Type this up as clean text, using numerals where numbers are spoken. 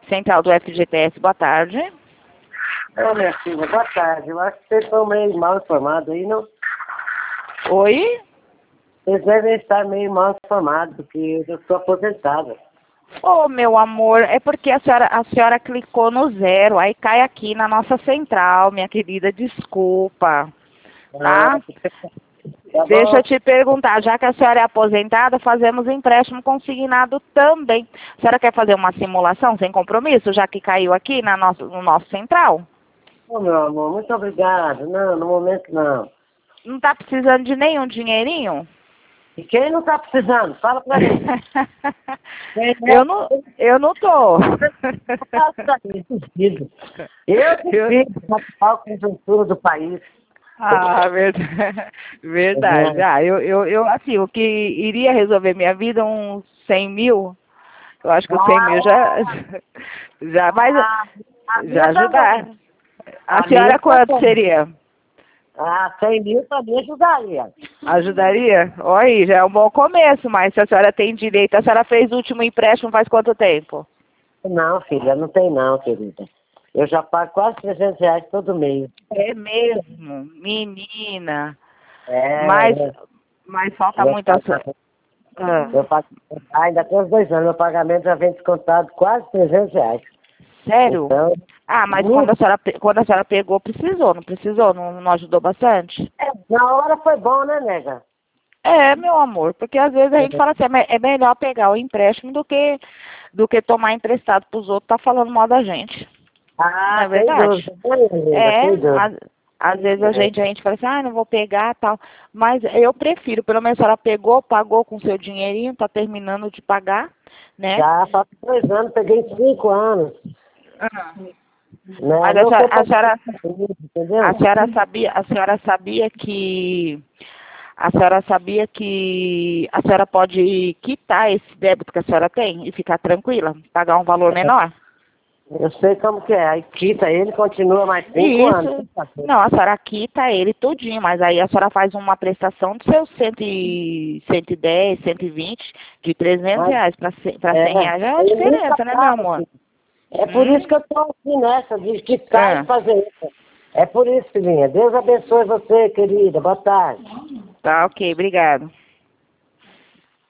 Central do FGTS, boa tarde. Ô, minha filha, boa tarde. Eu acho que vocês estão meio mal informados aí, não? Oi? Vocês devem estar meio mal informados, porque eu sou aposentada. Ô, meu amor, é porque a senhora clicou no 0, aí cai aqui na nossa central, minha querida, desculpa, tá? Tá Deixa bom? eu te perguntar, já que a senhora é aposentada, fazemos empréstimo consignado também. A senhora quer fazer uma simulação sem compromisso, já que caiu aqui no nosso central? Ô, meu amor, muito obrigado. Não, no momento não. Não tá precisando de nenhum dinheirinho? E quem não tá precisando? Fala pra mim. eu não tô. Eu duvido da atual conjuntura do país. Ah, verdade. Verdade. Ah, assim, o que iria resolver minha vida, uns 100 mil, eu acho que os 100 mil já vai já ajudar. A senhora quanto seria? 100 mil também ajudaria. Ajudaria? Olha aí, já é um bom começo, mas se a senhora tem direito, a senhora fez o último empréstimo faz quanto tempo? Não, filha, não tem não, querida. Eu já pago quase R$ 300 todo mês. É mesmo, menina. É, Mas falta muito a senhora. eu pago, ainda tem uns 2 anos, meu pagamento já vem descontado quase R$ 300. Sério? Então, Mas quando a senhora pegou, precisou, não precisou? Não ajudou bastante? na hora foi bom, né, nega? É, meu amor, porque às vezes a gente fala assim, é melhor pegar o empréstimo do que tomar emprestado pros outros, tá falando mal da gente. Não é verdade? Às vezes a gente fala assim, não vou pegar tal. Mas eu prefiro, pelo menos a senhora pagou com seu dinheirinho, tá terminando de pagar, né? Já faz 2 anos, peguei 5 anos. Né? Mas a senhora sabia que a senhora pode quitar esse débito que a senhora tem e ficar tranquila, pagar um valor menor? Eu sei como que é. Aí quita ele, continua mais 5 anos. Não, a senhora quita ele tudinho, mas aí a senhora faz uma prestação dos seus 110, 120, de R$ 300 para R$ 100 já é uma diferença, né, meu amor? É por isso que eu estou aqui nessa, de quitar e fazer isso. É por isso, filhinha. Deus abençoe você, querida. Boa tarde. Tá, ok, obrigado.